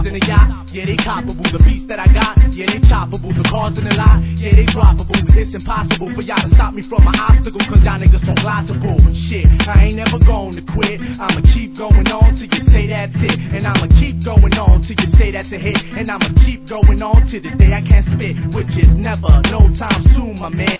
in a yacht, yeah, they coppable. The beats that I got, yeah, they choppable. The cars in the lot, yeah, they droppable. It's impossible for y'all to stop me from my obstacle, cause y'all niggas so glottable. Shit, I ain't never going to quit. I'ma keep going on till you say that's it. And I'ma keep going on till you say that's a hit. And I'ma keep going on till the day I can't spit, which is never, no time soon, my man.